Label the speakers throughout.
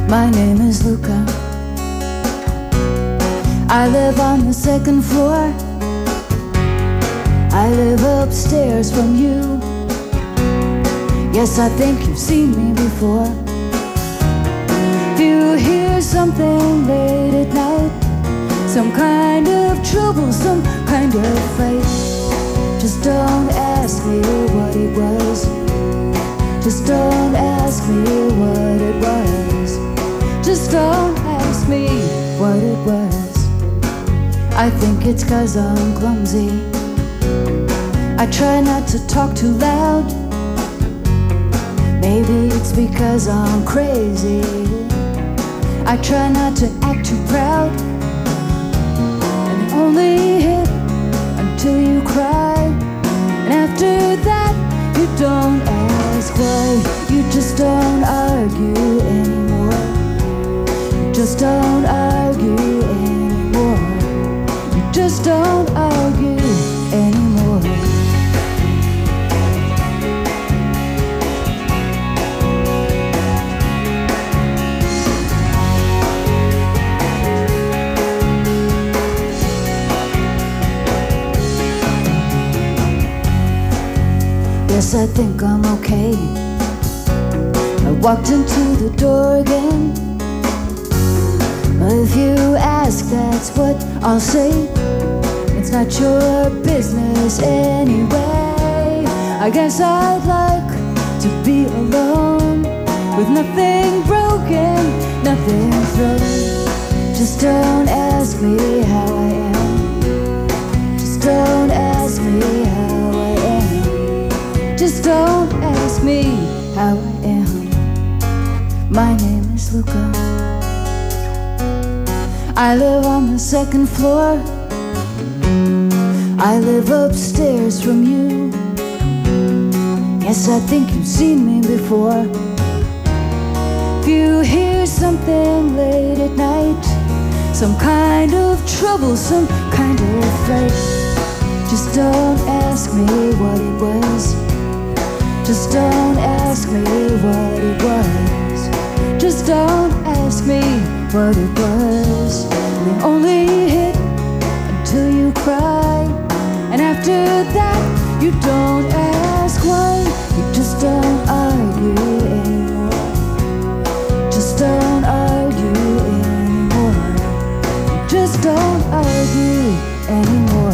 Speaker 1: My name is Luca. I live on the second floor. I live upstairs from you. Yes, I think you've seen me before. You hear something late at night, some kind of trouble, some kind of fight. Just don't ask me what it was. Just don't ask me what it was. Just don't ask me what it was. I think it's 'cause I'm clumsy. I try not to talk too loud. Maybe it's because I'm crazy. I try not to act too proud. And only hit until you cry. And after that, you don't ask why. You just don't argue anymore. You just don't argue anymore. You just don't argue anymore. Yes, I think I'm okay. I walked into the door again. If you ask, that's what I'll say. It's not your business anyway. I guess I'd like to be alone, with nothing broken, nothing thrown. Just don't ask me how I am. Just don't ask me how I am. Just don't ask me how I am. My name is Luca. I live on the second floor. I live upstairs from you. Yes, I think you've seen me before. If you hear something late at night, some kind of trouble, some kind of fight, just don't ask me what it was. Just don't ask me what it was. Just don't ask me what it was. We only hit until you cry. And after that, you don't ask why. You just don't argue anymore. Just don't argue anymore. You just don't argue anymore.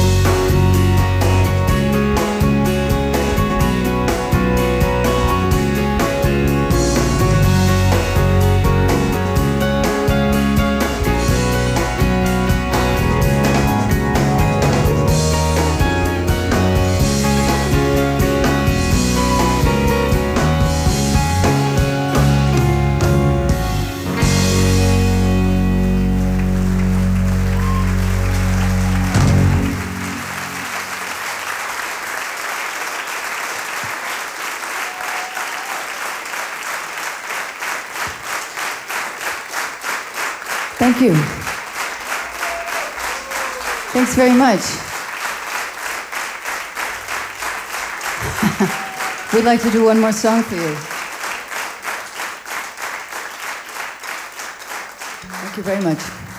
Speaker 1: Thank you. Thanks very much. We'd like to do one more song for you. Thank you very much.